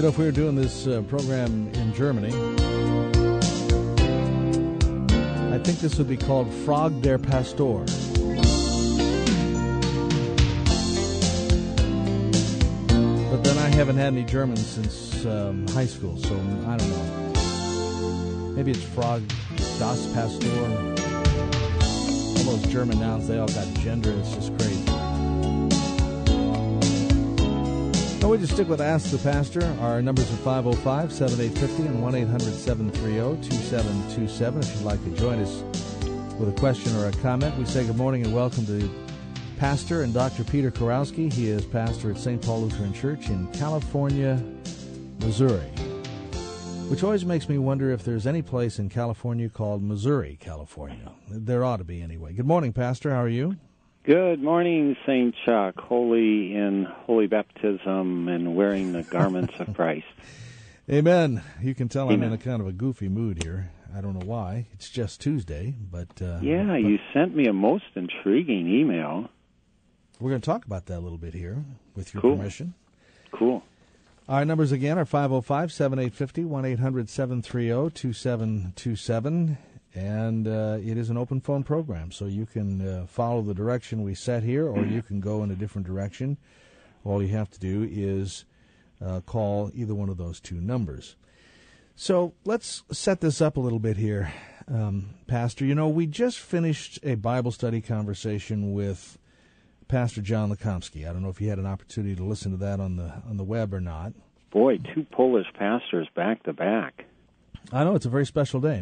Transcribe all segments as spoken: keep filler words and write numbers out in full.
know, if we were doing this uh, program in Germany, I think this would be called Frag der Pastor. But then I haven't had any German since um, high school, so I don't know. Maybe it's Frag das Pastor. All those German nouns, they all got gender. It's just crazy. Now, we just stick with Ask the Pastor. Our numbers are five oh five, seven eight five oh and one eight hundred, seven three oh, two seven two seven. If you'd like to join us with a question or a comment, we say good morning and welcome to Pastor and Doctor Peter Kurowski. He is pastor at Saint Paul Lutheran Church in California, Missouri, which always makes me wonder if there's any place in California called Missouri, California. There ought to be anyway. Good morning, Pastor. How are you? Good morning, Saint Chuck, holy in holy baptism and wearing the garments of Christ. Amen. You can tell Amen. I'm in a kind of a goofy mood here. I don't know why. It's just Tuesday, but... Uh, yeah, but you sent me a most intriguing email. We're going to talk about that a little bit here, with your Cool. permission. Cool. Our numbers again are five oh five, seven eight five oh, one eight hundred, seven three oh, two seven two seven. And uh, it is an open phone program, so you can uh, follow the direction we set here, or you can go in a different direction. All you have to do is uh, call either one of those two numbers. So let's set this up a little bit here, um, Pastor. You know, we just finished a Bible study conversation with Pastor John Lukomsky. I don't know if you had an opportunity to listen to that on the on the web or not. Boy, two Polish pastors back to back. I know, it's a very special day.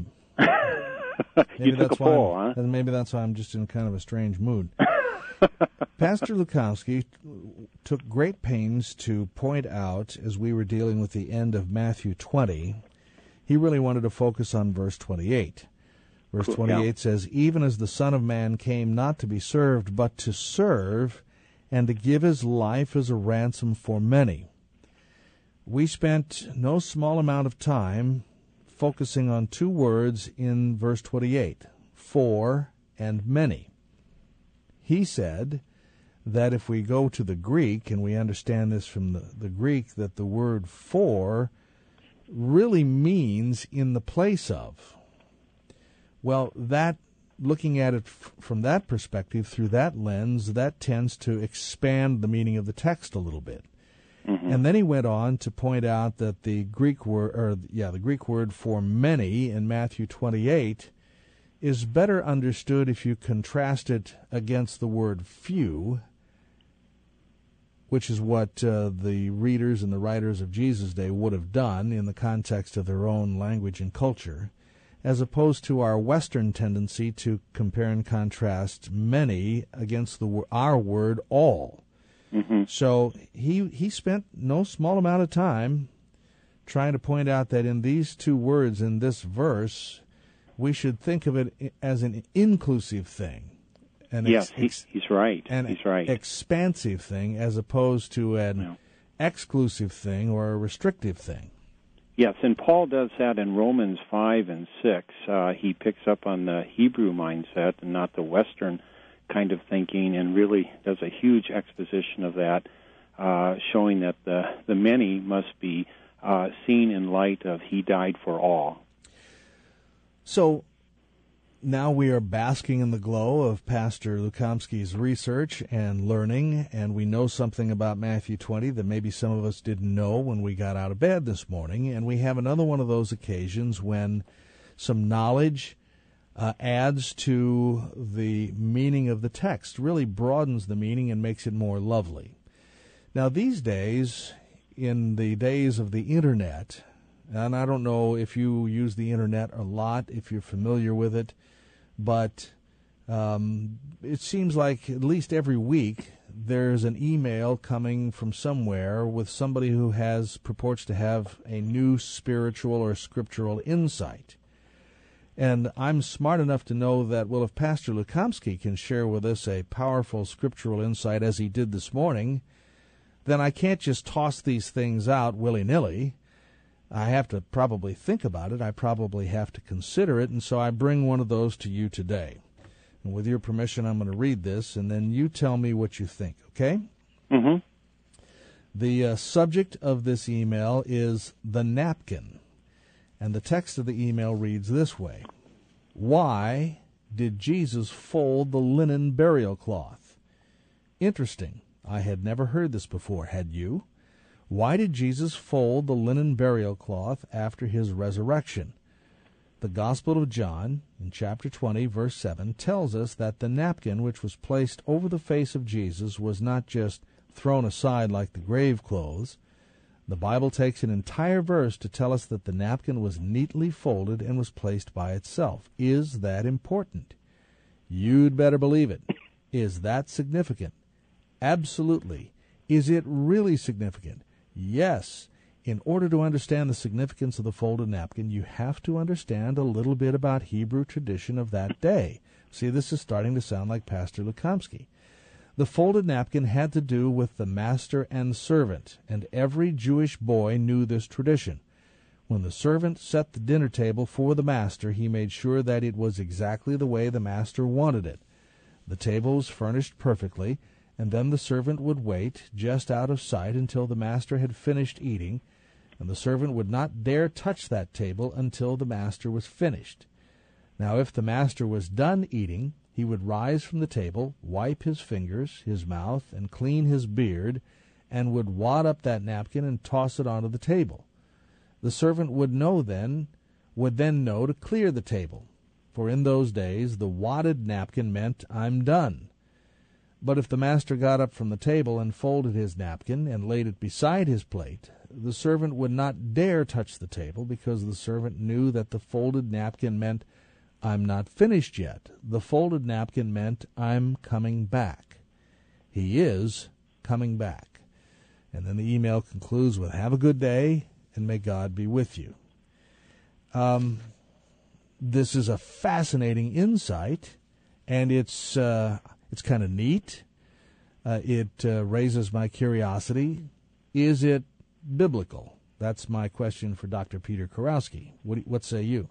Maybe you took that's a why poll, I'm, huh? and maybe that's why I'm just in kind of a strange mood. Pastor Lukomsky took great pains to point out, as we were dealing with the end of Matthew twenty, he really wanted to focus on verse twenty-eight. Verse Cool, twenty-eight yeah. says, "Even as the Son of Man came not to be served, but to serve, and to give his life as a ransom for many." We spent no small amount of time focusing on two words in verse twenty-eight, for and many. He said that if we go to the Greek, and we understand this from the, the Greek, that the word for really means in the place of. Well, that, looking at it f- from that perspective, through that lens, that tends to expand the meaning of the text a little bit. Mm-hmm. And then he went on to point out that the Greek word, or yeah, the Greek word for many in Matthew twenty-eight is better understood if you contrast it against the word few, which is what uh, the readers and the writers of Jesus' day would have done in the context of their own language and culture, as opposed to our Western tendency to compare and contrast many against the our word all. Mm-hmm. So he he spent no small amount of time trying to point out that in these two words in this verse, we should think of it as an inclusive thing. An Yes, ex- he, ex- he's right. an He's right. expansive thing as opposed to an Yeah. exclusive thing or a restrictive thing. Yes, and Paul does that in Romans five and six. Uh, he picks up on the Hebrew mindset and not the Western kind of thinking, and really does a huge exposition of that, uh, showing that the, the many must be uh, seen in light of he died for all. So now we are basking in the glow of Pastor Lukomsky's research and learning, and we know something about Matthew twenty that maybe some of us didn't know when we got out of bed this morning, and we have another one of those occasions when some knowledge uh, adds to the meaning of the text, really broadens the meaning and makes it more lovely. Now, these days, in the days of the Internet, and I don't know if you use the Internet a lot, if you're familiar with it, but um, it seems like at least every week there's an email coming from somewhere with somebody who has purports to have a new spiritual or scriptural insight. And I'm smart enough to know that, well, if Pastor Lukomsky can share with us a powerful scriptural insight as he did this morning, then I can't just toss these things out willy-nilly. I have to probably think about it. I probably have to consider it, and so I bring one of those to you today. And with your permission, I'm going to read this, and then you tell me what you think, okay? Mm-hmm. The uh, subject of this email is the napkin, and the text of the email reads this way: Why did Jesus fold the linen burial cloth? Interesting. I had never heard this before. Had you? Why did Jesus fold the linen burial cloth after his resurrection? The Gospel of John, in chapter twenty, verse seven, tells us that the napkin which was placed over the face of Jesus was not just thrown aside like the grave clothes. The Bible takes an entire verse to tell us that the napkin was neatly folded and was placed by itself. Is that important? You'd better believe it. Is that significant? Absolutely. Is it really significant? Yes. In order to understand the significance of the folded napkin, you have to understand a little bit about Hebrew tradition of that day. See, this is starting to sound like Pastor Lukomsky. The folded napkin had to do with the master and servant, and every Jewish boy knew this tradition. When the servant set the dinner table for the master, he made sure that it was exactly the way the master wanted it. The table was furnished perfectly, and then the servant would wait just out of sight until the master had finished eating, and the servant would not dare touch that table until the master was finished. Now, if the master was done eating, he would rise from the table, wipe his fingers, his mouth, and clean his beard, and would wad up that napkin and toss it onto the table. The servant would know then, would then know to clear the table, for in those days the wadded napkin meant, "I'm done." But if the master got up from the table and folded his napkin and laid it beside his plate, the servant would not dare touch the table, because the servant knew that the folded napkin meant, "I'm not finished yet." The folded napkin meant, "I'm coming back." He is coming back. And then the email concludes with, "Have a good day, and may God be with you." Um, this is a fascinating insight, and it's uh, it's kind of neat. Uh, it uh, raises my curiosity. Is it biblical? That's my question for Doctor Peter Kurowski. What, what say you?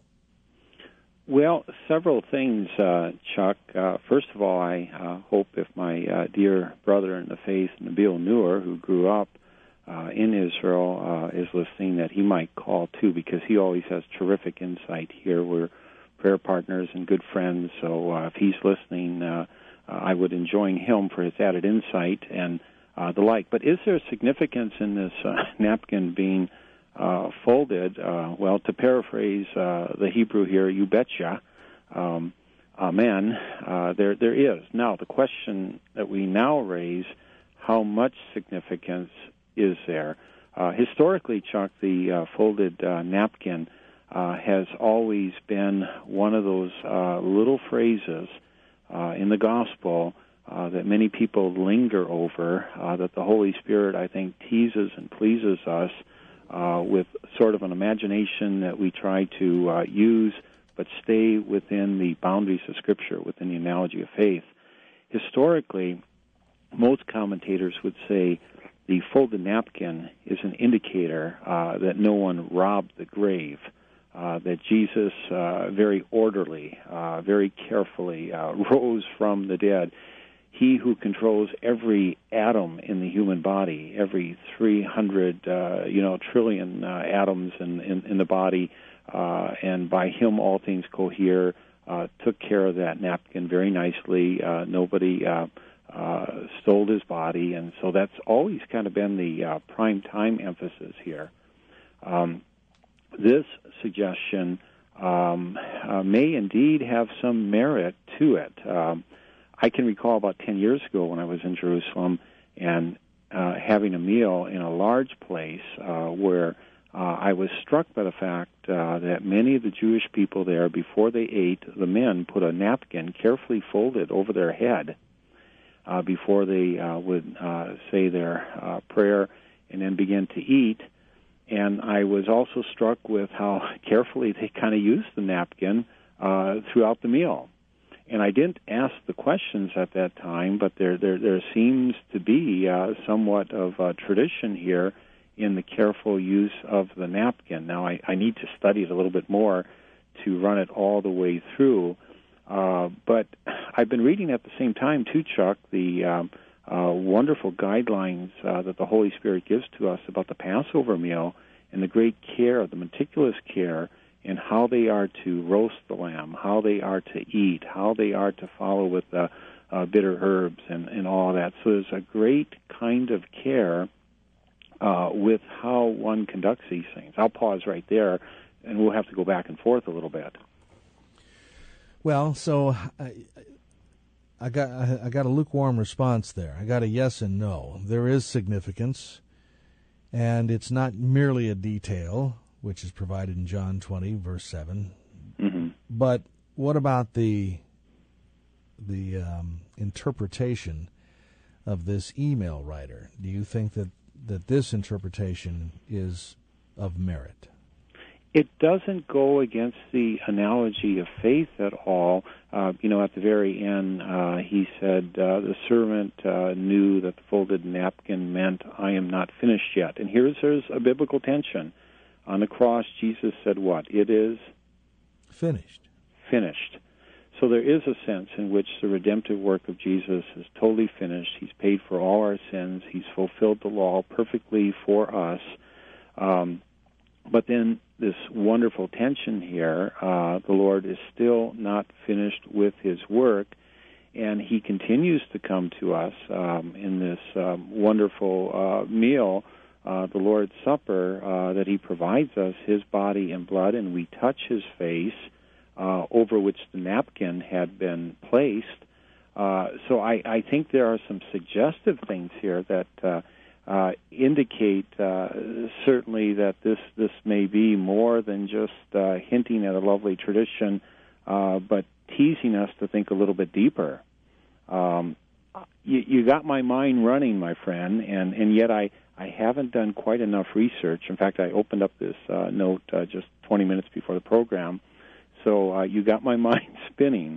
Well, several things, uh, Chuck. Uh, first of all, I uh, hope if my uh, dear brother in the faith, Nabil Noor, who grew up uh, in Israel, uh, is listening, that he might call too, because he always has terrific insight here. We're prayer partners and good friends, so uh, if he's listening, uh, uh, I would enjoin him for his added insight and uh, the like. But is there significance in this uh, napkin being Uh, folded? Uh, well, to paraphrase uh, the Hebrew here, you betcha, um, amen, uh, there there is. Now, the question that we now raise, how much significance is there? Uh, historically, Chuck, the uh, folded uh, napkin uh, has always been one of those uh, little phrases uh, in the gospel uh, that many people linger over, uh, that the Holy Spirit, I think, teases and pleases us Uh, with sort of an imagination that we try to uh, use, but stay within the boundaries of Scripture, within the analogy of faith. Historically, most commentators would say the folded napkin is an indicator uh, that no one robbed the grave, uh, that Jesus uh, very orderly, uh, very carefully uh, rose from the dead. He who controls every atom in the human body, every three hundred, uh, you know, trillion uh, atoms in, in, in the body, uh, and by him all things cohere, uh, took care of that napkin very nicely. Uh, nobody uh, uh, stole his body, and so that's always kind of been the uh, prime time emphasis here. Um, this suggestion um, uh, may indeed have some merit to it. Um, I can recall about ten years ago when I was in Jerusalem and uh, having a meal in a large place uh, where uh, I was struck by the fact uh, that many of the Jewish people there, before they ate, the men put a napkin carefully folded over their head uh, before they uh, would uh, say their uh, prayer and then begin to eat. And I was also struck with how carefully they kind of used the napkin uh, throughout the meal. And I didn't ask the questions at that time, but there there, there seems to be uh, somewhat of a tradition here in the careful use of the napkin. Now, I, I need to study it a little bit more to run it all the way through. Uh, but I've been reading at the same time, too, Chuck, the um, uh, wonderful guidelines uh, that the Holy Spirit gives to us about the Passover meal and the great care, the meticulous care, in how they are to roast the lamb, how they are to eat, how they are to follow with the uh, bitter herbs and, and all of that. So there's a great kind of care uh, with how one conducts these things. I'll pause right there, and we'll have to go back and forth a little bit. Well, so I, I got I got a lukewarm response there. I got a yes and no. There is significance, and it's not merely a detail, which is provided in John twenty, verse seven. Mm-hmm. But what about the the um, interpretation of this email writer? Do you think that, that this interpretation is of merit? It doesn't go against the analogy of faith at all. Uh, you know, at the very end, uh, he said, uh, the servant uh, knew that the folded napkin meant, I am not finished yet. And here's there's a biblical tension. On the cross, Jesus said what? It is finished. Finished. So there is a sense in which the redemptive work of Jesus is totally finished. He's paid for all our sins. He's fulfilled the law perfectly for us. Um, but then this wonderful tension here, uh, the Lord is still not finished with his work, and he continues to come to us um, in this um, wonderful uh, meal, uh, the Lord's Supper, uh, that he provides us, his body and blood, and we touch his face, uh, over which the napkin had been placed. Uh, so I, I think there are some suggestive things here that uh, uh, indicate uh, certainly that this, this may be more than just uh, hinting at a lovely tradition, uh, but teasing us to think a little bit deeper. Um, you, you got my mind running, my friend, and, and yet I, I haven't done quite enough research. In fact, I opened up this uh, note uh, just twenty minutes before the program, so uh, you got my mind spinning.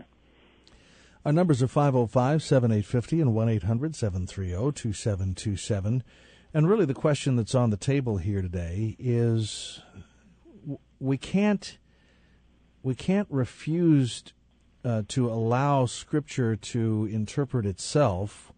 Our numbers are five oh five, seven eight five oh and one eight hundred, seven three zero, two seven two seven. And really the question that's on the table here today is we can't we can't refuse uh, to allow Scripture to interpret itself.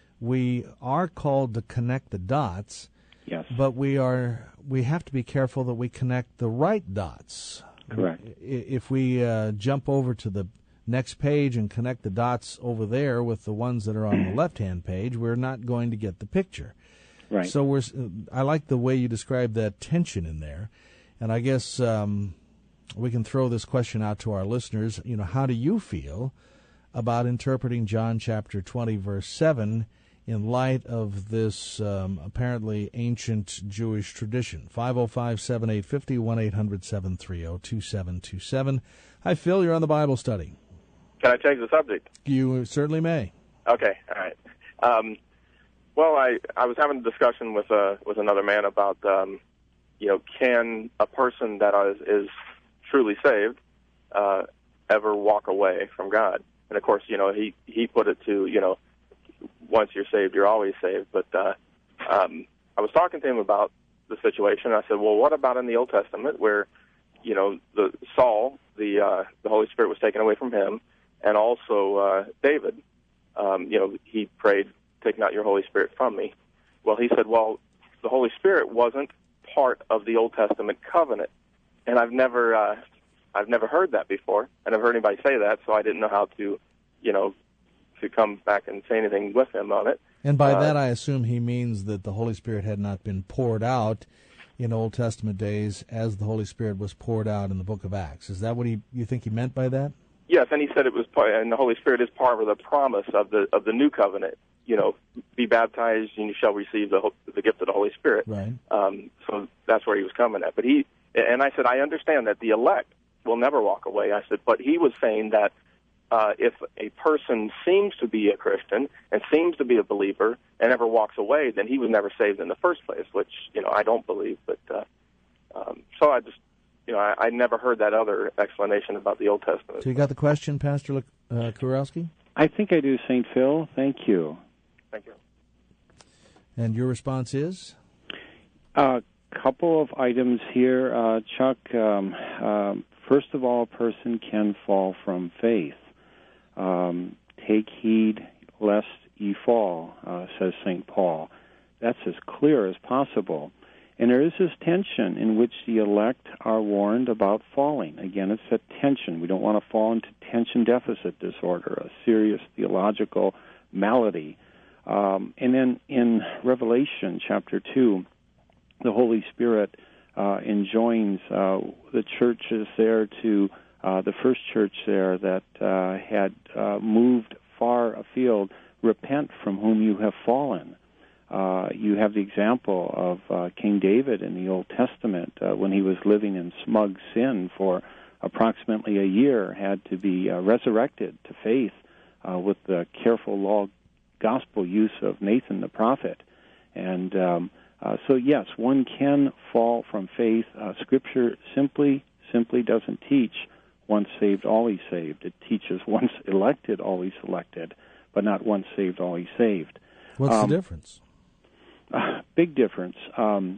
We are called to connect the dots. Yes. But we are we have to be careful that we connect the right dots. Correct. If we uh, jump over to the next page and connect the dots over there with the ones that are on the left-hand page, we're not going to get the picture. Right. So we're. I like the way you describe that tension in there, and I guess um, we can throw this question out to our listeners. You know, how do you feel about interpreting John chapter twenty, verse seven, in light of this um, apparently ancient Jewish tradition? five oh five, seven eight five oh, one eight hundred, seven three zero, two seven two seven. Hi, Phil. You're on the Bible study. Can I change the subject? You certainly may. Okay, all right. Um, well, I, I was having a discussion with uh, with another man about, um, you know, can a person that is, is truly saved uh, ever walk away from God? And, of course, you know, he, he put it to, you know, once you're saved, you're always saved. But uh, um, I was talking to him about the situation. I said, well, what about in the Old Testament where, you know, the Saul, the uh, the Holy Spirit was taken away from him, and also uh, David, um, you know, he prayed, take not your Holy Spirit from me. Well, he said, well, the Holy Spirit wasn't part of the Old Testament covenant. And I've never uh, I've never heard that before. I never heard anybody say that, so I didn't know how to, you know, to come back and say anything with him on it. And by uh, that, I assume he means that the Holy Spirit had not been poured out in Old Testament days as the Holy Spirit was poured out in the book of Acts. Is that what he you think he meant by that? Yes, and he said it was part, and the Holy Spirit is part of the promise of the of the new covenant. You know, be baptized and you shall receive the the gift of the Holy Spirit. Right. Um, so that's where he was coming at. But he and I said, I understand that the elect will never walk away. I said, but he was saying that uh, if a person seems to be a Christian and seems to be a believer and never walks away, then he was never saved in the first place. Which you know I don't believe. But uh, um, so I just. You know, I, I never heard that other explanation about the Old Testament. So you got the question, Pastor uh, Kurowski? I think I do, Saint Phil. Thank you. Thank you. And your response is? A couple of items here, uh, Chuck. Um, uh, first of all, a person can fall from faith. Um, take heed lest ye fall, uh, says Saint Paul. That's as clear as possible. And there is this tension in which the elect are warned about falling. Again, it's a tension. We don't want to fall into tension deficit disorder, a serious theological malady. Um, and then in Revelation chapter two, the Holy Spirit uh, enjoins uh, the churches there to, uh, the first church there that uh, had uh, moved far afield, repent from whom you have fallen. Uh, you have the example of uh, King David in the Old Testament uh, when he was living in smug sin for approximately a year, had to be uh, resurrected to faith uh, with the careful law gospel use of Nathan the prophet. And um, uh, so, yes, one can fall from faith. Uh, Scripture simply, simply doesn't teach once saved, always saved. It teaches once elected, always elected, but not once saved, always saved. What's um, the difference? Uh, big difference um,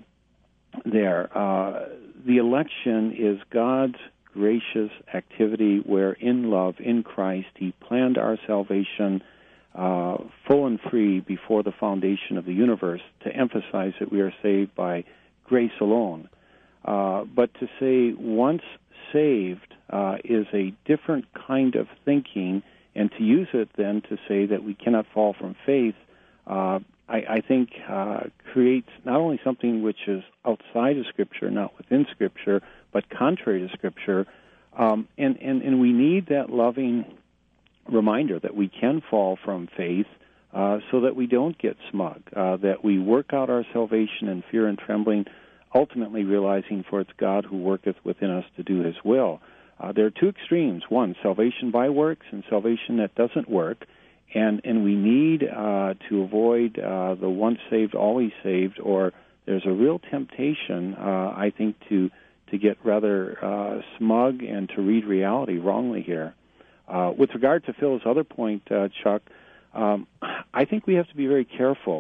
there. Uh, the election is God's gracious activity where in love, in Christ, He planned our salvation uh, full and free before the foundation of the universe, to emphasize that we are saved by grace alone. Uh, but to say once saved uh, is a different kind of thinking, and to use it then to say that we cannot fall from faith, uh, I, I think uh, creates not only something which is outside of Scripture, not within Scripture, but contrary to Scripture. Um, and, and, and we need that loving reminder that we can fall from faith uh, so that we don't get smug, uh, that we work out our salvation in fear and trembling, ultimately realizing for it's God who worketh within us to do His will. Uh, there are two extremes. One, salvation by works, and salvation that doesn't work. And and we need uh, to avoid uh, the once saved, always saved, or there's a real temptation, uh, I think, to to get rather uh, smug and to read reality wrongly here. Uh, with regard to Phil's other point, uh, Chuck, um, I think we have to be very careful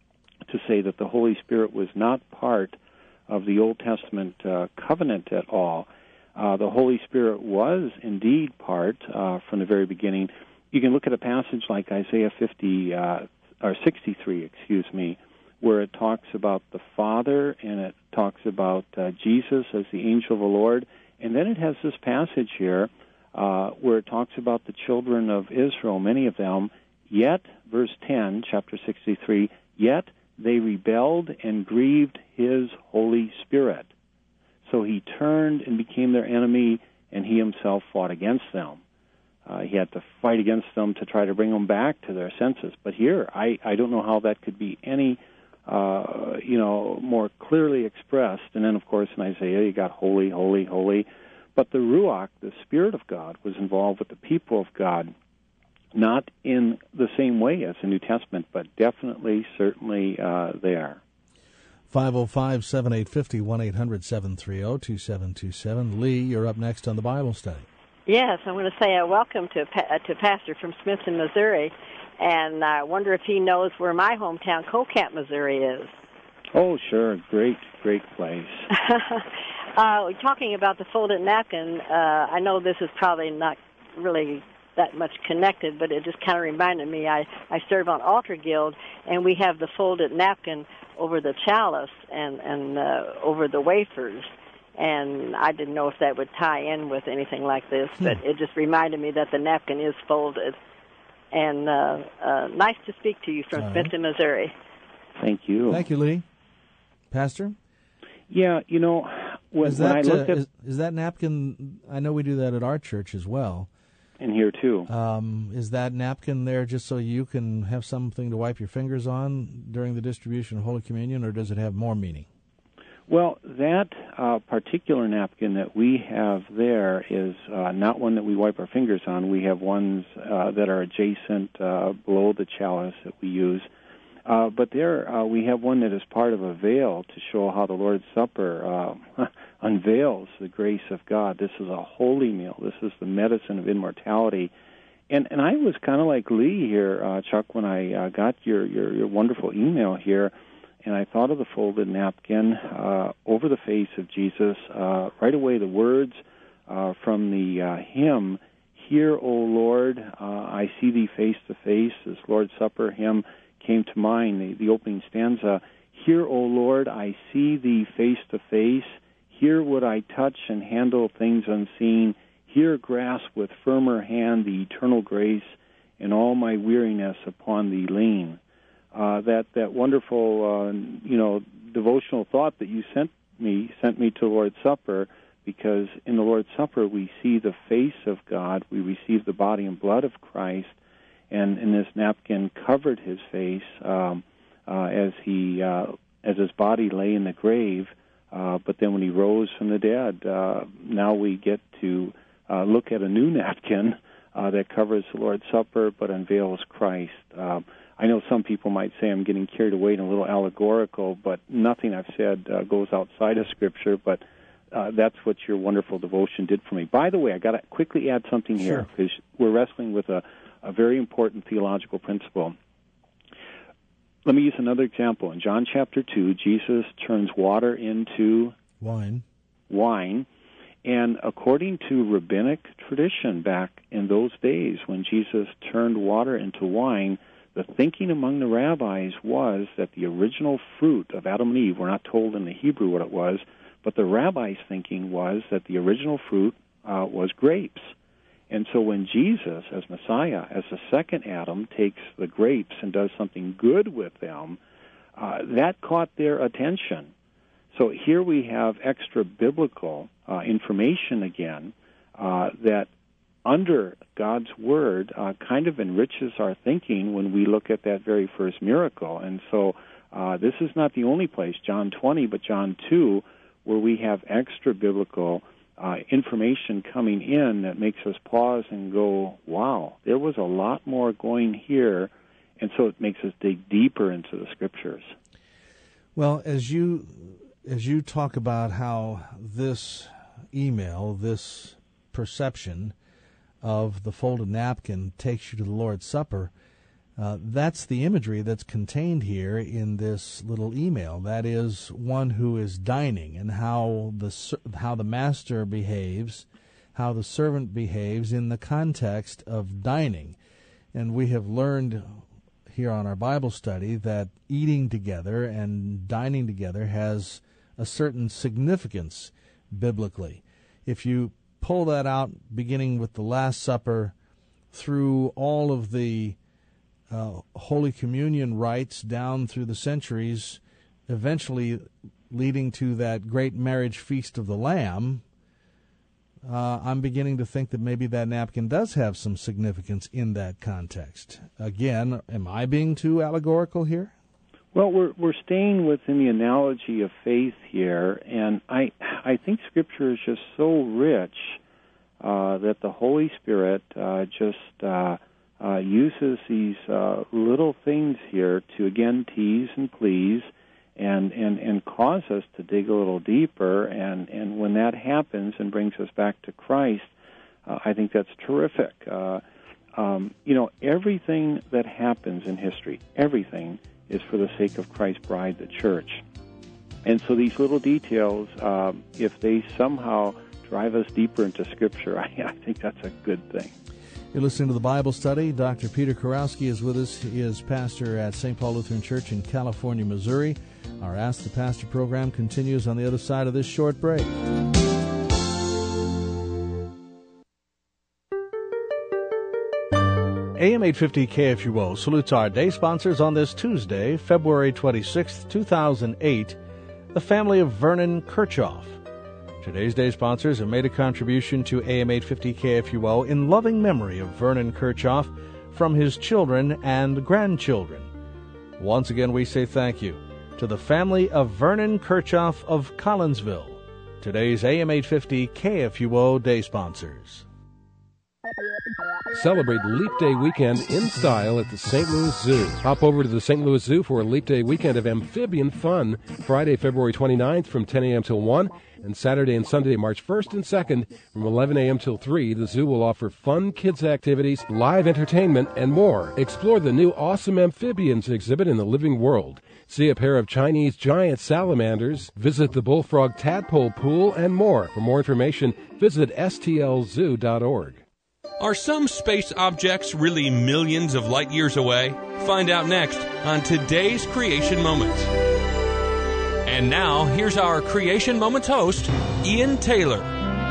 to say that the Holy Spirit was not part of the Old Testament uh, covenant at all. Uh, the Holy Spirit was indeed part uh, from the very beginning. You can look at a passage like Isaiah fifty uh, or sixty-three, excuse me, where it talks about the Father and it talks about uh, Jesus as the angel of the Lord, and then it has this passage here uh, where it talks about the children of Israel, many of them. Yet, verse ten, chapter sixty-three, yet they rebelled and grieved His Holy Spirit. So He turned and became their enemy, and He Himself fought against them. Uh, he had to fight against them to try to bring them back to their senses. But here, I, I don't know how that could be any, uh, you know, more clearly expressed. And then, of course, in Isaiah, you got holy, holy, holy. But the Ruach, the Spirit of God, was involved with the people of God, not in the same way as the New Testament, but definitely, certainly uh, there. five oh five, seven eight five oh, one eight hundred, seven three oh, two seven two seven. Lee, you're up next on the Bible Study. Yes, I want to say a welcome to uh, to Pastor from Smithton, Missouri, and I wonder if he knows where my hometown, Colcamp, Missouri, is. Oh, sure. Great, great place. uh, talking about the folded napkin, uh, I know this is probably not really that much connected, but it just kind of reminded me, I, I serve on Altar Guild, and we have the folded napkin over the chalice and, and uh, over the wafers. And I didn't know if that would tie in with anything like this, but hmm. it just reminded me that the napkin is folded. And uh, uh, nice to speak to you from All Smithton, right. Missouri. Thank you. Thank you, Lee. Pastor? Yeah, you know, when, is that, when I looked uh, at... Is, is that napkin, I know we do that at our church as well. And here, too. Um, is that napkin there just so you can have something to wipe your fingers on during the distribution of Holy Communion, or does it have more meaning? Well, that uh, particular napkin that we have there is uh, not one that we wipe our fingers on. We have ones uh, that are adjacent uh, below the chalice that we use. Uh, but there uh, we have one that is part of a veil to show how the Lord's Supper uh, unveils the grace of God. This is a holy meal. This is the medicine of immortality. And and I was kind of like Lee here, uh, Chuck, when I uh, got your, your, your wonderful email here. And I thought of the folded napkin uh, over the face of Jesus. Uh, right away, the words uh, from the uh, hymn, Hear, O Lord, uh, I see thee face to face. This Lord's Supper hymn came to mind, the, the opening stanza. Hear, O Lord, I see thee face to face. Here would I touch and handle things unseen. Here grasp with firmer hand the eternal grace, and all my weariness upon thee lean. Uh, that that wonderful, uh, you know, devotional thought that you sent me sent me to the Lord's Supper, because in the Lord's Supper we see the face of God, we receive the body and blood of Christ, and in this napkin covered his face um, uh, as he uh, as his body lay in the grave. Uh, but then when he rose from the dead, uh, now we get to uh, look at a new napkin uh, that covers the Lord's Supper but unveils Christ. Uh, I know some people might say I'm getting carried away and a little allegorical, but nothing I've said uh, goes outside of Scripture, but uh, that's what your wonderful devotion did for me. By the way, I got to quickly add something here, because sure. we're wrestling with a, a very important theological principle. Let me use another example. In John chapter two, Jesus turns water into wine. Wine. And according to rabbinic tradition back in those days when Jesus turned water into wine, the thinking among the rabbis was that the original fruit of Adam and Eve, we're not told in the Hebrew what it was, but the rabbis' thinking was that the original fruit uh, was grapes. And so when Jesus, as Messiah, as the second Adam, takes the grapes and does something good with them, uh, that caught their attention. So here we have extra biblical uh, information again uh, that under God's Word uh, kind of enriches our thinking when we look at that very first miracle. And so uh, this is not the only place, John twenty, but John two, where we have extra biblical Uh, information coming in that makes us pause and go, wow, there was a lot more going here, and so it makes us dig deeper into the Scriptures. Well, as you as you talk about how this email, this perception of the folded napkin takes you to the Lord's Supper, uh, that's the imagery that's contained here in this little email. That is one who is dining, and how the how the master behaves, how the servant behaves in the context of dining. And we have learned here on our Bible study that eating together and dining together has a certain significance biblically. If you pull that out, beginning with the Last Supper, through all of the Uh, Holy Communion rites down through the centuries, eventually leading to that great marriage feast of the Lamb, uh, I'm beginning to think that maybe that napkin does have some significance in that context. Again, am I being too allegorical here? Well, we're we're staying within the analogy of faith here, and I I think Scripture is just so rich uh, that the Holy Spirit uh, just uh, Uh, uses these uh, little things here to, again, tease and please and, and, and cause us to dig a little deeper. And, and when that happens and brings us back to Christ, uh, I think that's terrific. Uh, um, you know, everything that happens in history, everything is for the sake of Christ's bride, the church. And so these little details, uh, if they somehow drive us deeper into Scripture, I, I think that's a good thing. You're listening to the Bible Study. Doctor Peter Kurowski is with us. He is pastor at Saint Paul Lutheran Church in California, Missouri. Our Ask the Pastor program continues on the other side of this short break. A M eight fifty K F U O salutes our day sponsors on this Tuesday, February twenty-sixth, two thousand eight, the family of Vernon Kirchhoff. Today's day sponsors have made a contribution to A M eight fifty K F U O in loving memory of Vernon Kirchhoff from his children and grandchildren. Once again, we say thank you to the family of Vernon Kirchhoff of Collinsville. Today's A M eight fifty K F U O day sponsors. Celebrate Leap Day weekend in style at the Saint Louis Zoo. Hop over to the Saint Louis Zoo for a Leap Day weekend of amphibian fun, Friday, February twenty-ninth from ten a.m. till one, and Saturday and Sunday, March first and second from eleven a.m. till three. The zoo will offer fun kids activities, live entertainment, and more. Explore the new Awesome Amphibians exhibit in the Living World. See a pair of Chinese giant salamanders, visit the Bullfrog Tadpole Pool, and more. For more information, visit S T L zoo dot org. Are some space objects really millions of light years away? Find out next on today's Creation Moments. And now, here's our Creation Moments host, Ian Taylor.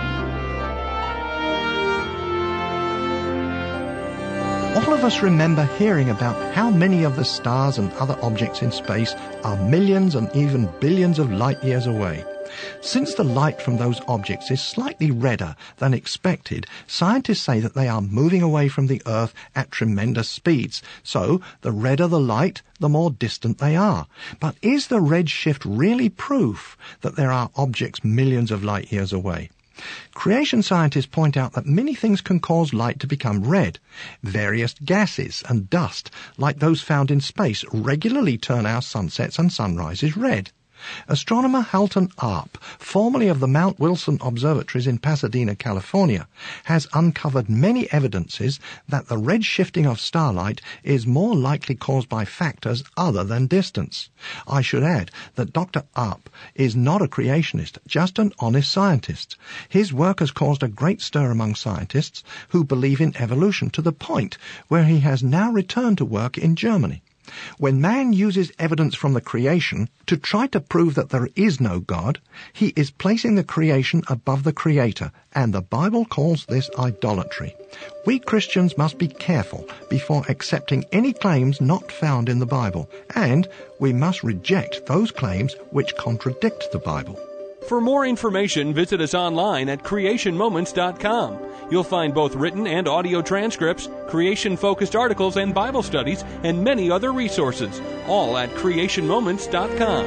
All of us remember hearing about how many of the stars and other objects in space are millions and even billions of light years away. Since the light from those objects is slightly redder than expected, scientists say that they are moving away from the Earth at tremendous speeds. So, the redder the light, the more distant they are. But is the red shift really proof that there are objects millions of light years away? Creation scientists point out that many things can cause light to become red. Various gases and dust, like those found in space, regularly turn our sunsets and sunrises red. Astronomer Halton Arp, formerly of the Mount Wilson Observatories in Pasadena, California, has uncovered many evidences that the red shifting of starlight is more likely caused by factors other than distance. I should add that Doctor Arp is not a creationist, just an honest scientist. His work has caused a great stir among scientists who believe in evolution, to the point where he has now returned to work in Germany. When man uses evidence from the creation to try to prove that there is no God, he is placing the creation above the Creator, and the Bible calls this idolatry. We Christians must be careful before accepting any claims not found in the Bible, and we must reject those claims which contradict the Bible. For more information, visit us online at creation moments dot com. You'll find both written and audio transcripts, creation-focused articles and Bible studies, and many other resources, all at creation moments dot com.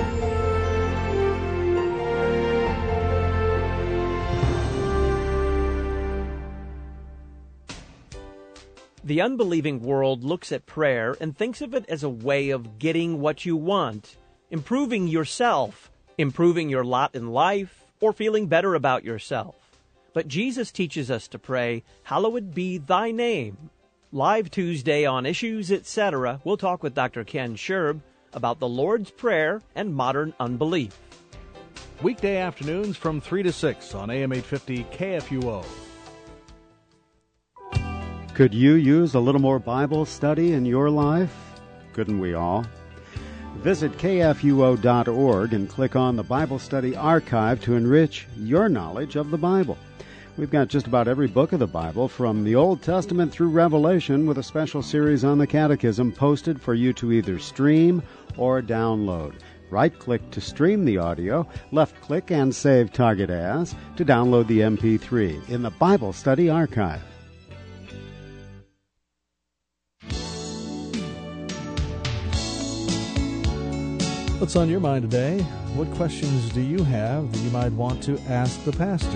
The unbelieving world looks at prayer and thinks of it as a way of getting what you want, improving yourself, improving your lot in life, or feeling better about yourself. But Jesus teaches us to pray, "Hallowed be thy name." Live Tuesday on Issues, et cetera, we'll talk with Doctor Ken Scherb about the Lord's Prayer and modern unbelief. Weekday afternoons from three to six on A M eight fifty K F U O. Could you use a little more Bible study in your life? Couldn't we all? Visit K F U O dot org and click on the Bible Study Archive to enrich your knowledge of the Bible. We've got just about every book of the Bible, from the Old Testament through Revelation, with a special series on the Catechism posted for you to either stream or download. Right-click to stream the audio, left-click and save Target As to download the M P three in the Bible Study Archive. What's on your mind today? What questions do you have that you might want to ask the pastor?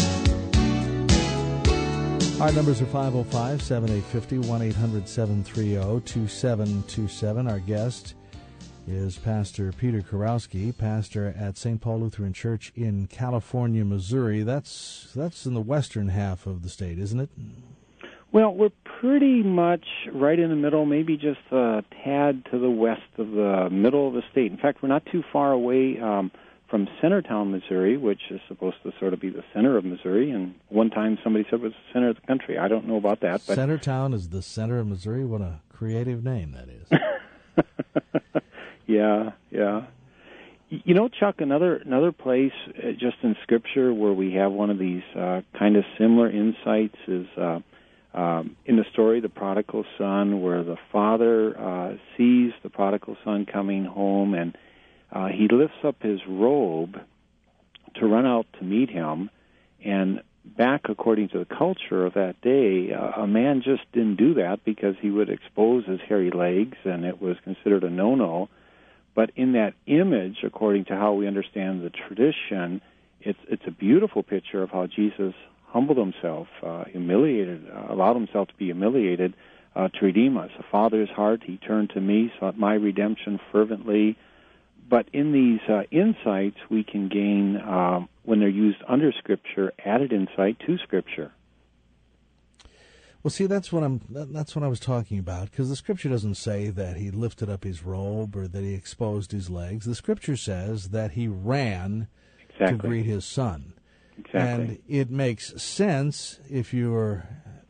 Our numbers are five oh five, seven eight five oh, one eight hundred, seven three zero, two seven two seven. Our guest is Pastor Peter Kurowski, pastor at Saint Paul Lutheran Church in California, Missouri. That's that's in the western half of the state, isn't it? Well, we're pretty much right in the middle, maybe just a tad to the west of the middle of the state. In fact, we're not too far away um, from Centertown, Missouri, which is supposed to sort of be the center of Missouri. And one time somebody said it was the center of the country. I don't know about that. But Centertown is the center of Missouri? What a creative name that is. yeah, yeah. You know, Chuck, another another place uh, just in Scripture where we have one of these uh, kind of similar insights is uh, um, in the story, the prodigal son, where the father uh, sees the prodigal son coming home, and uh, he lifts up his robe to run out to meet him. And back according to the culture of that day, uh, a man just didn't do that because he would expose his hairy legs, and it was considered a no-no. But in that image, according to how we understand the tradition, it's it's a beautiful picture of how Jesus humbled himself, uh, humiliated, uh, allowed himself to be humiliated uh, to redeem us. A father's heart, he turned to me, sought my redemption fervently. But in these uh, insights, we can gain, uh, when they're used under Scripture, added insight to Scripture. Well, see, that's what I'm. That's what I was talking about, because the Scripture doesn't say that he lifted up his robe or that he exposed his legs. The Scripture says that he ran exactly. to greet his son. Exactly. And it makes sense if you're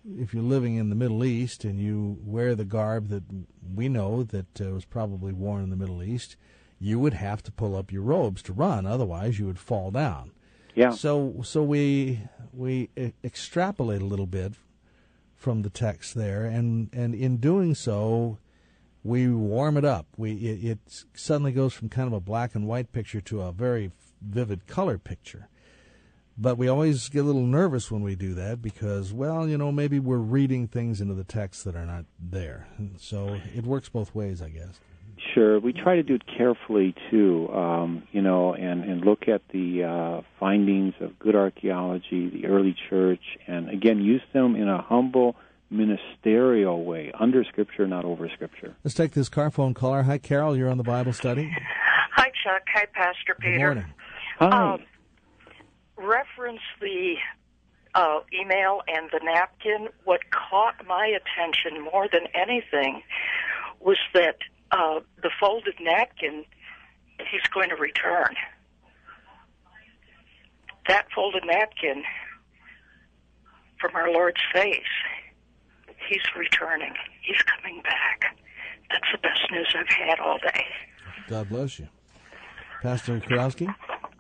if you're living in the Middle East and you wear the garb that we know that uh, was probably worn in the Middle East, you would have to pull up your robes to run. Otherwise, you would fall down. Yeah. So, so we we e- extrapolate a little bit from the text there, and, and in doing so, we warm it up. We it, it suddenly goes from kind of a black and white picture to a very vivid color picture. But we always get a little nervous when we do that because, well, you know, maybe we're reading things into the text that are not there. And so it works both ways, I guess. Sure. We try to do it carefully, too, um, you know, and, and look at the uh, findings of good archaeology, the early church, and, again, use them in a humble, ministerial way, under Scripture, not over Scripture. Let's take this car phone caller. Hi, Carol. You're on the Bible study. Hi, Chuck. Hi, Pastor Peter. Good morning. Hi. Um, reference the uh, email and the napkin. What caught my attention more than anything was that uh, the folded napkin, he's going to return. That folded napkin from our Lord's face, he's returning. He's coming back. That's the best news I've had all day. God bless you. Pastor Kurowski?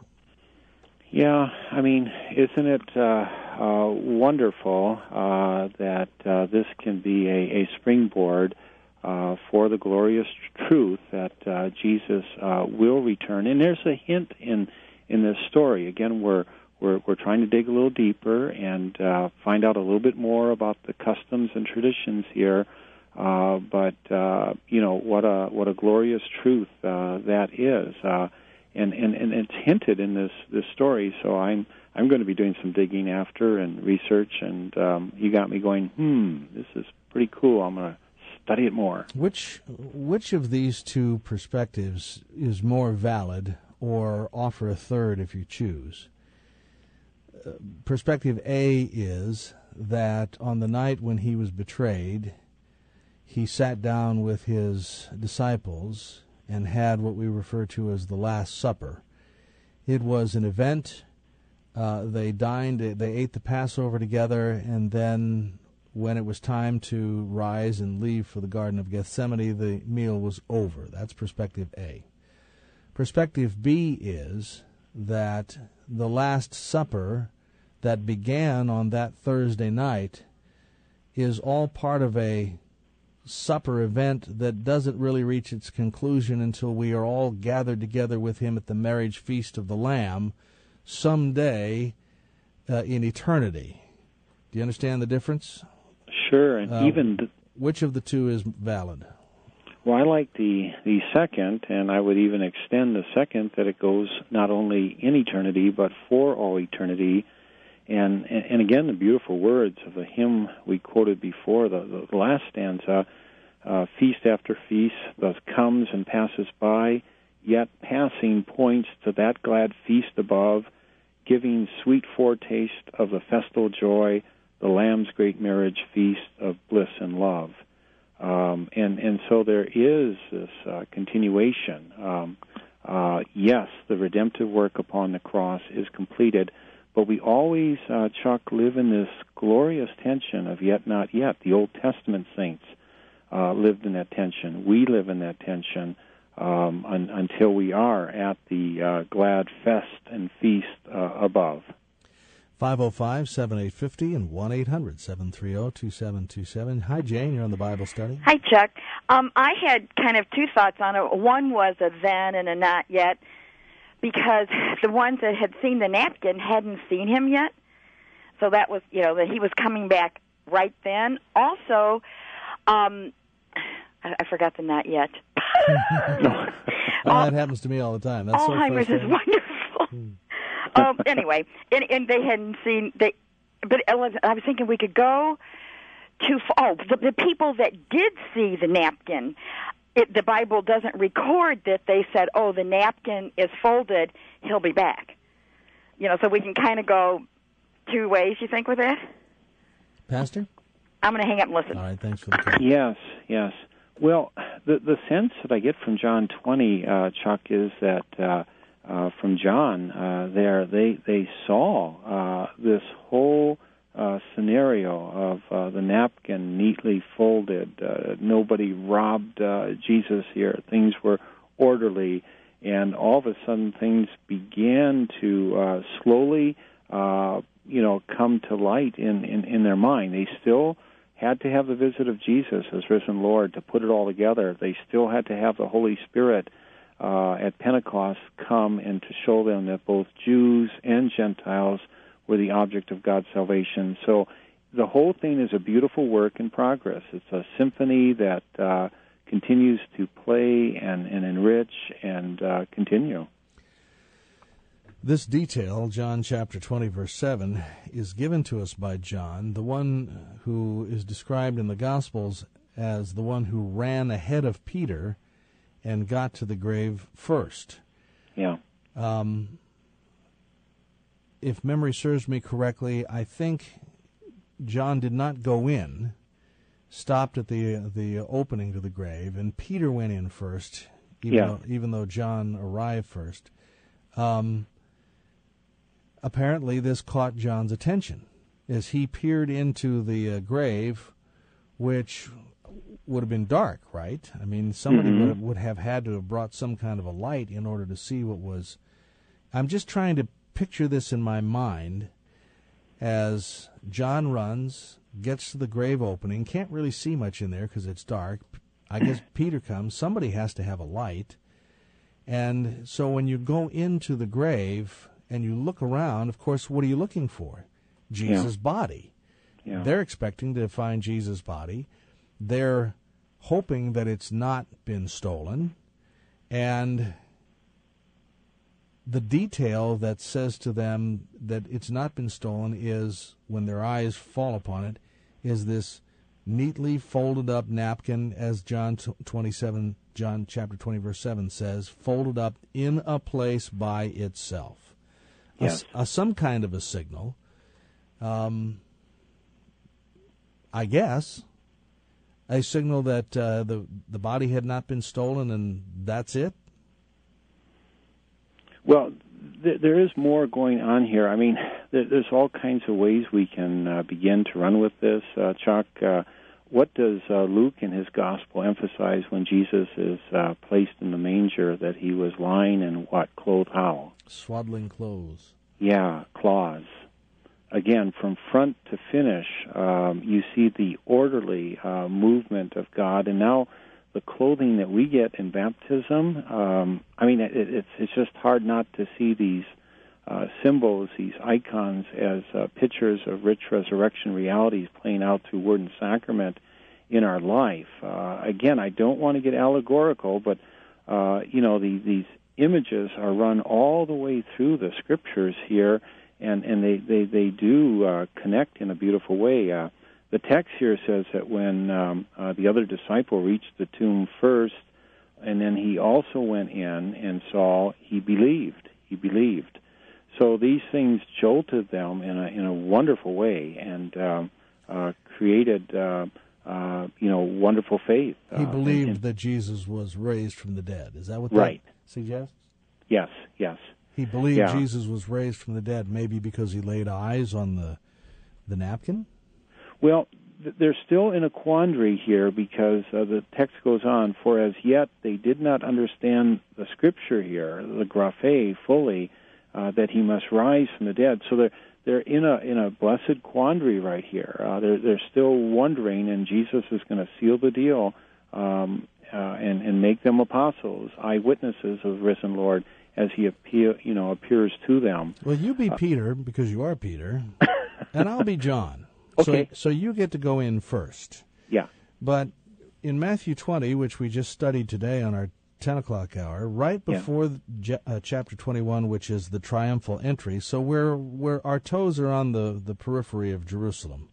Yeah, I mean, isn't it uh, uh, wonderful uh, that uh, this can be a, a springboard uh, for the glorious truth that uh, Jesus uh, will return? And there's a hint in in this story. Again, we're we're we're trying to dig a little deeper and uh, find out a little bit more about the customs and traditions here. Uh, but uh, you know what a what a glorious truth uh, that is. Uh, And, and, and it's hinted in this, this story, so I'm I'm going to be doing some digging after and research, and um, you got me going, hmm, this is pretty cool. I'm going to study it more. Which which of these two perspectives is more valid, or offer a third if you choose? Uh, perspective A is that on the night when he was betrayed, he sat down with his disciples and had what we refer to as the Last Supper. It was an event. Uh, they dined, they ate the Passover together, and then when it was time to rise and leave for the Garden of Gethsemane, the meal was over. That's perspective A. Perspective B is that the Last Supper that began on that Thursday night is all part of a supper event that doesn't really reach its conclusion until we are all gathered together with him at the marriage feast of the Lamb someday uh, in eternity. Do you understand the difference? Sure, and uh, even... The, which of the two is valid? Well, I like the, the second, and I would even extend the second that it goes not only in eternity, but for all eternity. And, and, and again, the beautiful words of the hymn we quoted before, the, the last stanza, uh, feast after feast thus comes and passes by, yet passing points to that glad feast above, giving sweet foretaste of the festal joy, the Lamb's great marriage feast of bliss and love. Um, and, and so there is this uh, continuation. Um, uh, yes, the redemptive work upon the cross is completed, but we always, uh, Chuck, live in this glorious tension of yet not yet. The Old Testament saints uh, lived in that tension. We live in that tension um, un- until we are at the uh, glad fest and feast uh, above. five oh five, seven eight five oh and one eight hundred, seven three zero, two seven two seven. Hi, Jane. You're on the Bible study. Hi, Chuck. Um, I had kind of two thoughts on it. One was a then and a not yet, because the ones that had seen the napkin hadn't seen him yet. So that was, you know, that he was coming back right then. Also, um, I, I forgot the not yet. Well, that happens to me all the time. That's Alzheimer's so is wonderful. Hmm. um, anyway, and, and they hadn't seen, they, but I was, I was thinking we could go to, oh, the, the people that did see the napkin, It, the Bible doesn't record that they said, oh, the napkin is folded, he'll be back. You know, so we can kind of go two ways, you think, with that? Pastor? I'm going to hang up and listen. All right, thanks for the call. Yes, yes. Well, the the sense that I get from John twenty, uh, Chuck, is that uh, uh, from John, uh, there they, they saw uh, this whole uh, scenario of uh, the napkin neatly folded. Uh, nobody robbed uh, Jesus here. Things were orderly, and all of a sudden things began to uh, slowly, uh, you know, come to light in, in, in their mind. They still had to have the visit of Jesus as risen Lord to put it all together. They still had to have the Holy Spirit uh, at Pentecost come and to show them that both Jews and Gentiles were the object of God's salvation. So the whole thing is a beautiful work in progress. It's a symphony that uh, continues to play and, and enrich and uh, continue. This detail, John chapter twenty, verse seven, is given to us by John, the one who is described in the Gospels as the one who ran ahead of Peter and got to the grave first. Yeah. Um, if memory serves me correctly, I think John did not go in, stopped at the the opening to the grave, and Peter went in first, even, yeah. though, even though John arrived first. Um Apparently, this caught John's attention as he peered into the uh, grave, which would have been dark, right? I mean, somebody mm-hmm. would, would have had to have brought some kind of a light in order to see what was. I'm just trying to picture this in my mind as John runs, gets to the grave opening, can't really see much in there because it's dark. I guess Peter comes. Somebody has to have a light. And so when you go into the grave and you look around, of course, what are you looking for? Jesus' yeah. body. Yeah. They're expecting to find Jesus' body. They're hoping that it's not been stolen. And the detail that says to them that it's not been stolen is, when their eyes fall upon it, is this neatly folded up napkin, as John twenty-seven, John chapter twenty, verse seven says, folded up in a place by itself. Yes. A, a, some kind of a signal, um, I guess, a signal that uh, the the body had not been stolen, and that's it. Well, th- there is more going on here. I mean, th- there's all kinds of ways we can uh, begin to run with this. Uh, Chuck, uh, what does uh, Luke in his gospel emphasize when Jesus is uh, placed in the manger, that he was lying in what? Clothed how? Swaddling clothes. Yeah, cloths. Again, from front to finish, um, you see the orderly uh, movement of God, and now the clothing that we get in baptism. Um, I mean, it, it's it's just hard not to see these uh, symbols, these icons, as uh, pictures of rich resurrection realities playing out through Word and Sacrament in our life. Uh, again, I don't want to get allegorical, but uh, you know, the, these images are run all the way through the Scriptures here, and and they they they do uh, connect in a beautiful way. Uh, The text here says that when um, uh, the other disciple reached the tomb first, and then he also went in and saw, he believed. He believed. So these things jolted them in a in a wonderful way, and um, uh, created uh, uh, you know wonderful faith. He uh, believed and, and, that Jesus was raised from the dead. Is that what right. that suggests? Yes. Yes. He believed yeah. Jesus was raised from the dead, maybe because he laid eyes on the the napkin. Well, th- they're still in a quandary here, because uh, the text goes on, for as yet they did not understand the Scripture here, the graphe, fully, uh, that he must rise from the dead. So they're they're in a in a blessed quandary right here. Uh, they're they're still wondering, and Jesus is going to seal the deal um, uh, and and make them apostles, eyewitnesses of the risen Lord, as he appear you know appears to them. Well, you be uh, Peter, because you are Peter, and I'll be John. Okay. So, so you get to go in first. Yeah. But in Matthew twenty, which we just studied today on our ten o'clock hour, right before yeah. uh, chapter twenty-one, which is the triumphal entry, so we're, we're, our toes are on the, the periphery of Jerusalem.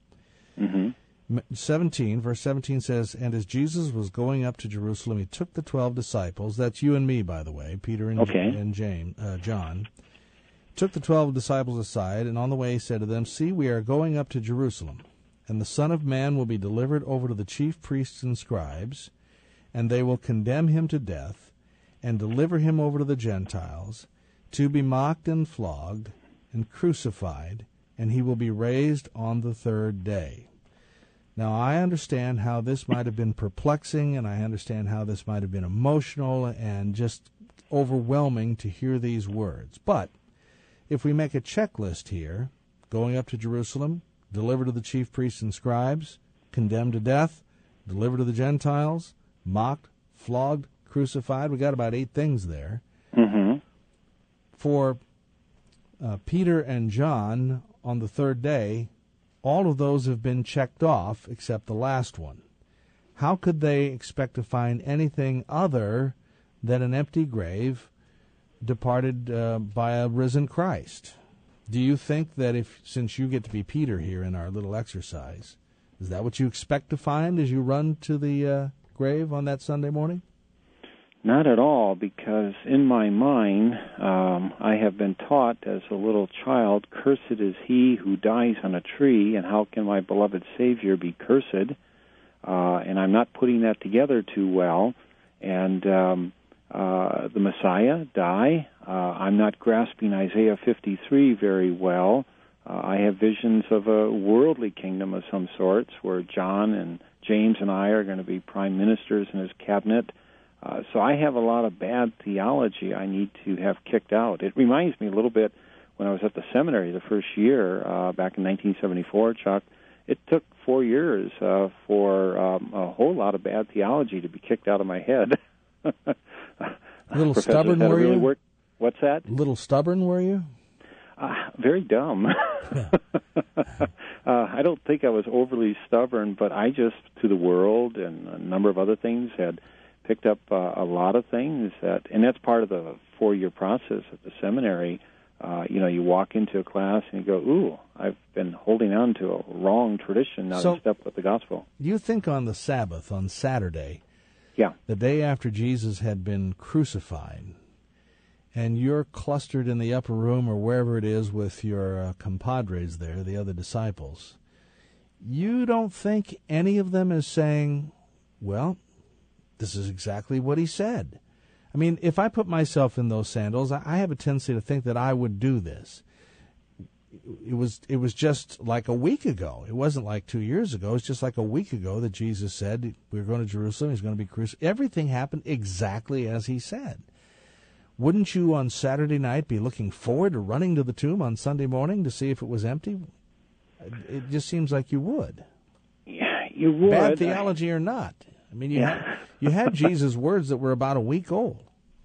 Mm-hmm. seventeen, verse seventeen says, and as Jesus was going up to Jerusalem, he took the twelve disciples, that's you and me, by the way, Peter and, okay. and James, uh, John, took the twelve disciples aside, and on the way he said to them, see, we are going up to Jerusalem, and the Son of Man will be delivered over to the chief priests and scribes, and they will condemn him to death, and deliver him over to the Gentiles, to be mocked and flogged, and crucified, and he will be raised on the third day. Now, I understand how this might have been perplexing, and I understand how this might have been emotional and just overwhelming to hear these words. But if we make a checklist here, going up to Jerusalem, delivered to the chief priests and scribes, condemned to death, delivered to the Gentiles, mocked, flogged, crucified, we got about eight things there. Mm-hmm. For uh, Peter and John on the third day, all of those have been checked off except the last one. How could they expect to find anything other than an empty grave departed uh, by a risen Christ? Do you think that if, since you get to be Peter here in our little exercise, is that what you expect to find as you run to the uh, grave on that Sunday morning? Not at all, because in my mind, um, I have been taught as a little child, cursed is he who dies on a tree, and how can my beloved Savior be cursed? Uh, and I'm not putting that together too well. And um, uh, the Messiah die. Uh, I'm not grasping Isaiah fifty-three very well. Uh, I have visions of a worldly kingdom of some sorts where John and James and I are going to be prime ministers in his cabinet. Uh, so I have a lot of bad theology I need to have kicked out. It reminds me a little bit when I was at the seminary the first year, uh, back in nineteen seventy-four, Chuck. It took four years uh, for um, a whole lot of bad theology to be kicked out of my head. A little stubborn, were really you? Work. What's that? A little stubborn, were you? Uh, very dumb. uh, I don't think I was overly stubborn, but I just, to the world and a number of other things, had picked up uh, a lot of things that, and that's part of the four-year process at the seminary. Uh, you know, you walk into a class and you go, ooh, I've been holding on to a wrong tradition, not So- in step with the gospel. You think on the Sabbath, on Saturday, Yeah. the day after Jesus had been crucified, and you're clustered in the upper room or wherever it is with your uh, compadres there, the other disciples, you don't think any of them is saying, well, this is exactly what he said. I mean, if I put myself in those sandals, I have a tendency to think that I would do this. It was it was just like a week ago. It wasn't like two years ago. It's just like a week ago that Jesus said we we're going to Jerusalem. He's going to be crucified. Everything happened exactly as he said. Wouldn't you on Saturday night be looking forward to running to the tomb on Sunday morning to see if it was empty? It just seems like you would. Yeah, you would. Bad theology or not. I mean, you, Yeah. had, you had Jesus' words that were about a week old.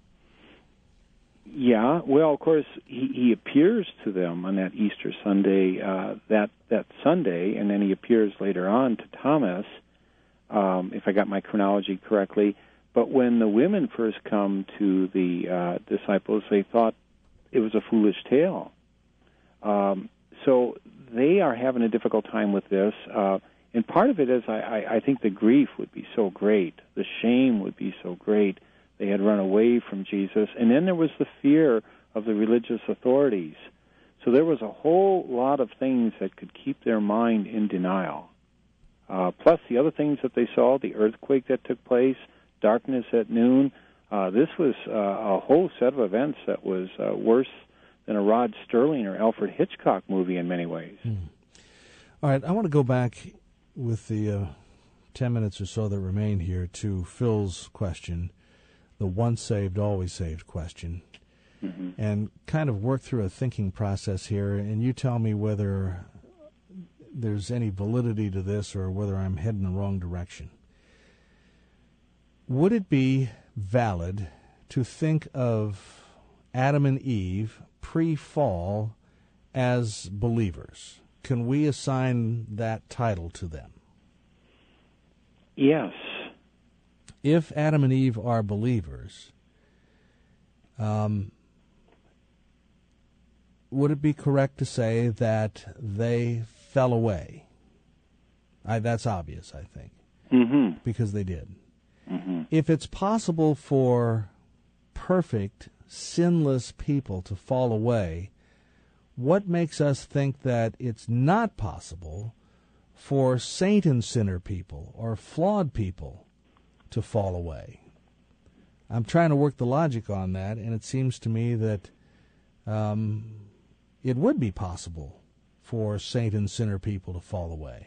Yeah, well, of course, he, he appears to them on that Easter Sunday, uh, that that Sunday, and then he appears later on to Thomas, um, if I got my chronology correctly. But when the women first come to the uh, disciples, they thought it was a foolish tale. Um, so they are having a difficult time with this. Uh, and part of it is I, I, I think the grief would be so great. The shame would be so great. They had run away from Jesus. And then there was the fear of the religious authorities. So there was a whole lot of things that could keep their mind in denial. Uh, plus the other things that they saw, the earthquake that took place, darkness at noon. Uh, this was uh, a whole set of events that was uh, worse than a Rod Sterling or Alfred Hitchcock movie in many ways. Hmm. All right, I want to go back with the uh, ten minutes or so that remain here to Phil's question, the once saved, always saved question, mm-hmm. and kind of work through a thinking process here, and you tell me whether there's any validity to this or whether I'm heading the wrong direction. Would it be valid to think of Adam and Eve pre-fall as believers? Can we assign that title to them? Yes. If Adam and Eve are believers, um, would it be correct to say that they fell away? I, that's obvious, I think, mm-hmm. because they did. Mm-hmm. If it's possible for perfect, sinless people to fall away, what makes us think that it's not possible for saint and sinner people or flawed people to fall away? I'm trying to work the logic on that, and it seems to me that um, it would be possible for saint and sinner people to fall away.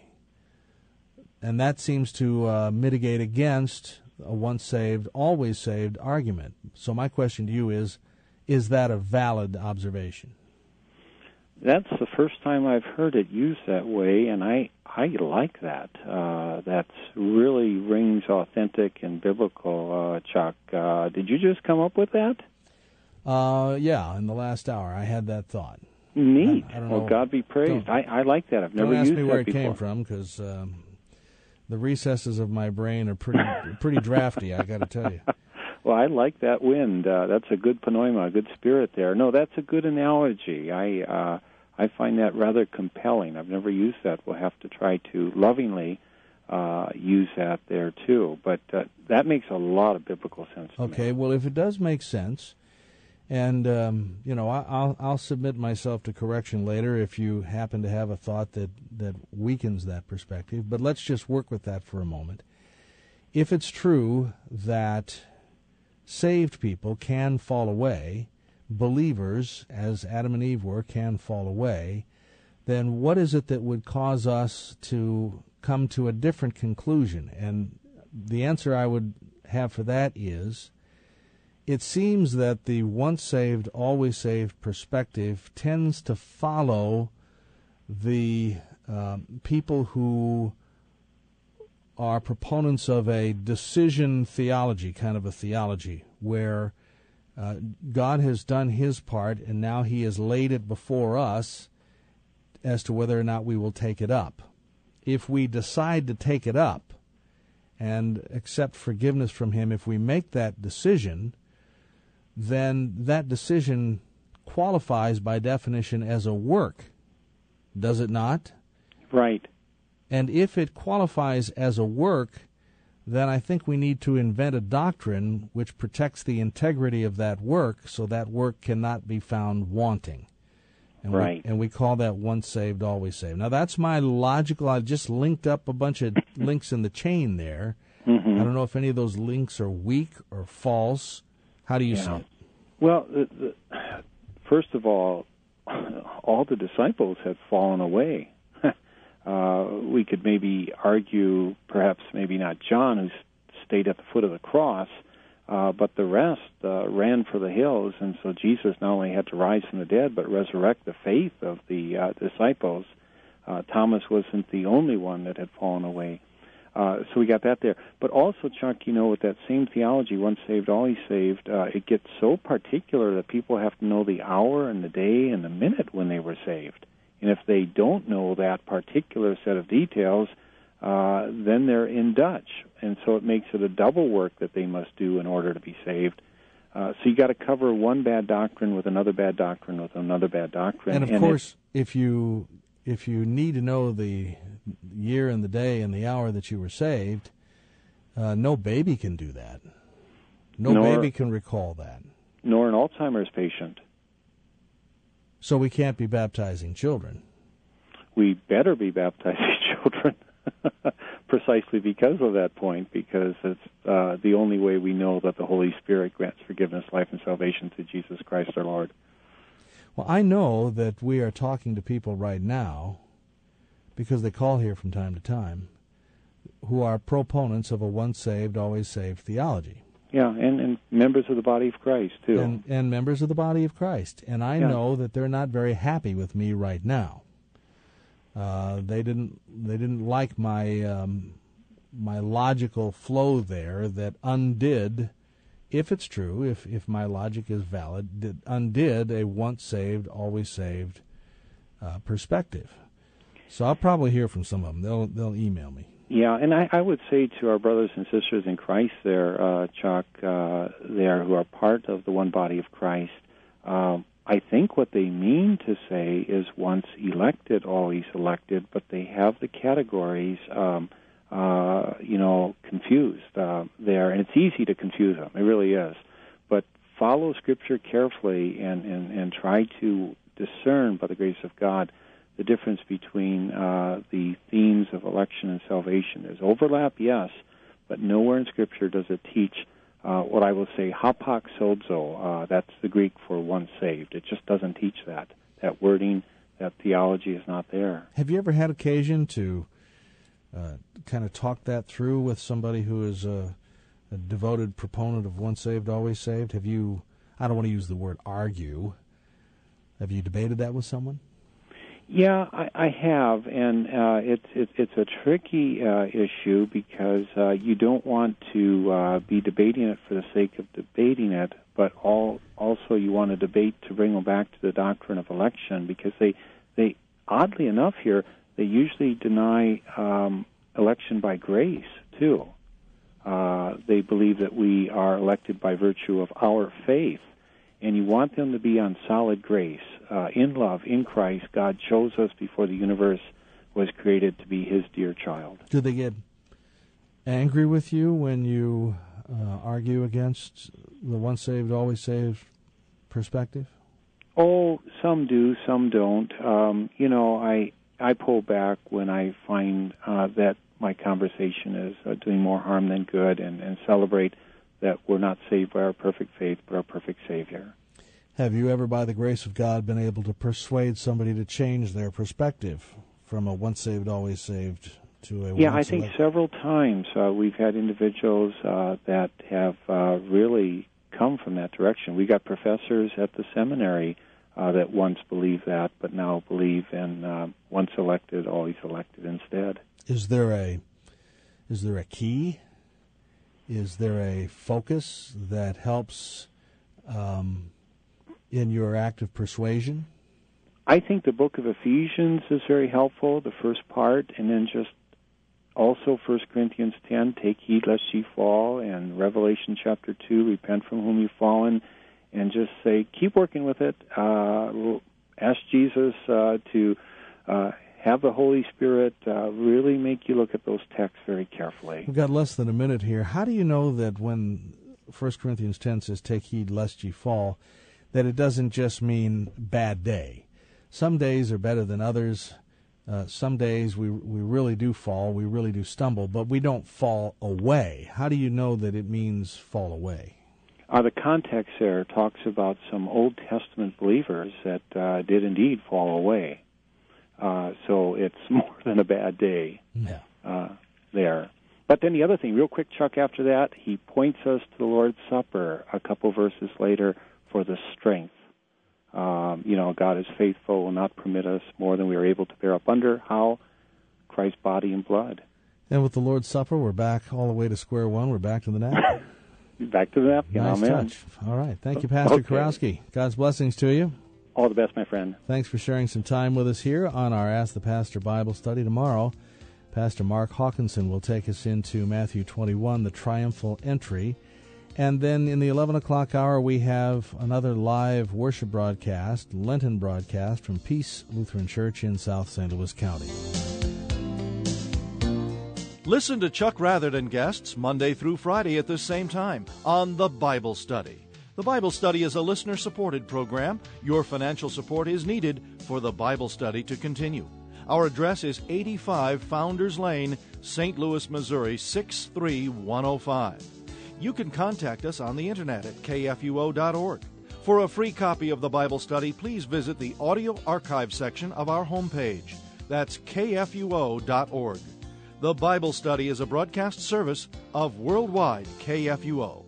And that seems to uh, mitigate against a once saved, always saved argument. So my question to you is, is that a valid observation? That's the first time I've heard it used that way, and I, I like that. Uh, that really rings authentic and biblical, uh, Chuck. Uh, did you just come up with that? Uh, yeah, in the last hour I had that thought. Neat. I, I don't well, know. God be praised. I, I like that. I've never don't ask used me that where it before. came from, because um, the recesses of my brain are pretty pretty drafty, I got to tell you. Well, I like that wind. Uh, that's a good pneuma, a good spirit there. No, that's a good analogy. I uh, I find that rather compelling. I've never used that. We'll have to try to lovingly uh, use that there, too. But uh, that makes a lot of biblical sense to Okay, me. well, if it does make sense, and, um, you know, I, I'll, I'll submit myself to correction later if you happen to have a thought that, that weakens that perspective. But let's just work with that for a moment. If it's true that saved people can fall away, believers, as Adam and Eve were, can fall away, then what is it that would cause us to come to a different conclusion? And the answer I would have for that is, it seems that the once saved, always saved perspective tends to follow the uh, people who are proponents of a decision theology, kind of a theology, where uh, God has done his part and now he has laid it before us as to whether or not we will take it up. If we decide to take it up and accept forgiveness from him, if we make that decision, then that decision qualifies by definition as a work, does it not? Right. And if it qualifies as a work, then I think we need to invent a doctrine which protects the integrity of that work so that work cannot be found wanting. And right. We, and we call that once saved, always saved. Now, that's my logical. I just linked up a bunch of links in the chain there. Mm-hmm. I don't know if any of those links are weak or false. How do you yeah. see it? Well, the, the, first of all, all the disciples had fallen away. Uh, we could maybe argue, perhaps maybe not John, who stayed at the foot of the cross, uh, but the rest uh, ran for the hills, and so Jesus not only had to rise from the dead, but resurrect the faith of the uh, disciples. Uh, Thomas wasn't the only one that had fallen away. Uh, so we got that there. But also, Chuck, you know, with that same theology, once saved, always saved, uh, it gets so particular that people have to know the hour and the day and the minute when they were saved. And if they don't know that particular set of details, uh, then they're in Dutch. And so it makes it a double work that they must do in order to be saved. Uh, so you got to cover one bad doctrine with another bad doctrine with another bad doctrine. And of and course, it, if you if you need to know the year and the day and the hour that you were saved, uh, no baby can do that. No nor, baby can recall that. Nor an Alzheimer's patient. So we can't be baptizing children. We better be baptizing children precisely because of that point, because it's uh, the only way we know that the Holy Spirit grants forgiveness, life, and salvation to Jesus Christ our Lord. Well, I know that we are talking to people right now, because they call here from time to time, who are proponents of a once saved, always saved theology. Yeah, and, and members of the body of Christ, too. And, and members of the body of Christ. And I yeah. know that they're not very happy with me right now. Uh, they didn't they didn't like my um, my logical flow there that undid, if it's true, if, if my logic is valid, that undid a once saved, always saved uh, perspective. So I'll probably hear from some of them. They'll they'll email me. Yeah, and I, I would say to our brothers and sisters in Christ there, uh, Chuck, uh, there who are part of the one body of Christ, uh, I think what they mean to say is once elected, always elected, but they have the categories, um, uh, you know, confused uh, there, and it's easy to confuse them. It really is. But follow Scripture carefully and, and, and try to discern, by the grace of God, the difference between uh, the themes of election and salvation. There's overlap, yes, but nowhere in Scripture does it teach uh, what I will say, hapax sozo. Uh, that's the Greek for once saved. It just doesn't teach that. That wording that theology is not there. Have you ever had occasion to uh, kind of talk that through with somebody who is a, a devoted proponent of once saved, always saved? Have you, I don't want to use the word argue, have you debated that with someone? Yeah, I, I have, and uh, it's it, it's a tricky uh, issue because uh, you don't want to uh, be debating it for the sake of debating it, but all, also you want to debate to bring them back to the doctrine of election, because they, they oddly enough here, they usually deny um, election by grace, too. Uh, they believe that we are elected by virtue of our faith, and you want them to be on solid grace. Uh, in love, in Christ, God chose us before the universe was created to be His dear child. Do they get angry with you when you uh, argue against the once saved, always saved perspective? Oh, some do, some don't. Um, you know, I I pull back when I find uh, that my conversation is uh, doing more harm than good, and, and celebrate that we're not saved by our perfect faith, but our perfect Savior. Have you ever, by the grace of God, been able to persuade somebody to change their perspective from a once saved, always saved to a Yeah, once I think elect- several times uh, we've had individuals uh, that have uh, really come from that direction. We got professors at the seminary uh, that once believed that, but now believe in uh, once elected, always elected instead. Is there a is there a key? Is there a focus that helps um, in your act of persuasion? I think the book of Ephesians is very helpful, the first part, and then just also First Corinthians ten, take heed lest ye fall, and Revelation chapter two, repent from whom you've fallen, and just say, keep working with it. Uh, ask Jesus uh, to uh, have the Holy Spirit uh, really make you look at those texts very carefully. We've got less than a minute here. How do you know that when First Corinthians ten says, take heed lest ye fall, that it doesn't just mean bad day? Some days are better than others. Uh, some days we we really do fall, we really do stumble, but we don't fall away. How do you know that it means fall away? Uh, the context there talks about some Old Testament believers that uh, did indeed fall away. Uh, so it's more than a bad day yeah. uh, there. But then the other thing, real quick, Chuck, after that, he points us to the Lord's Supper a couple verses later for the strength. Um, you know, God is faithful, will not permit us more than we are able to bear up under. How? Christ's body and blood. And with the Lord's Supper, we're back all the way to square one. We're back to the napkin. Back to the napkin. Nice Amen. touch. All right. Thank you, Pastor Okay. Kurowski. God's blessings to you. All the best, my friend. Thanks for sharing some time with us here on our Ask the Pastor Bible study. Tomorrow, Pastor Mark Hawkinson will take us into Matthew twenty-one, the triumphal entry. And then in the eleven o'clock hour, we have another live worship broadcast, Lenten broadcast from Peace Lutheran Church in South Saint Louis County. Listen to Chuck Rather and guests Monday through Friday at this same time on The Bible Study. The Bible Study is a listener-supported program. Your financial support is needed for the Bible Study to continue. Our address is eighty-five Founders Lane, Saint Louis, Missouri, six three one oh five. You can contact us on the internet at K F U O dot org. For a free copy of the Bible Study, please visit the audio archive section of our homepage. That's K F U O dot org. The Bible Study is a broadcast service of Worldwide K F U O.